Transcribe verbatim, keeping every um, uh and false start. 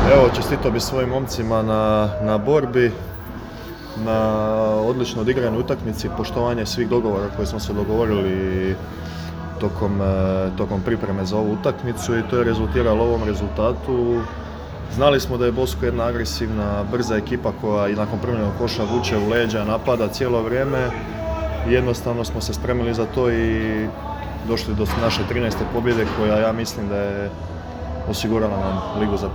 Evo, čestitao bi svojim momcima na, na borbi, na odlično odigranoj utakmici, poštovanje svih dogovora koje smo se dogovorili tokom, tokom pripreme za ovu utakmicu i to je rezultiralo ovom rezultatu. Znali smo da je Bosko jedna agresivna, brza ekipa koja i nakon primljenog koša vuče u leđa, napada cijelo vrijeme. Jednostavno smo se spremili za to i došli do naše trinaeste pobjede koja ja mislim da je osigurala nam ligu za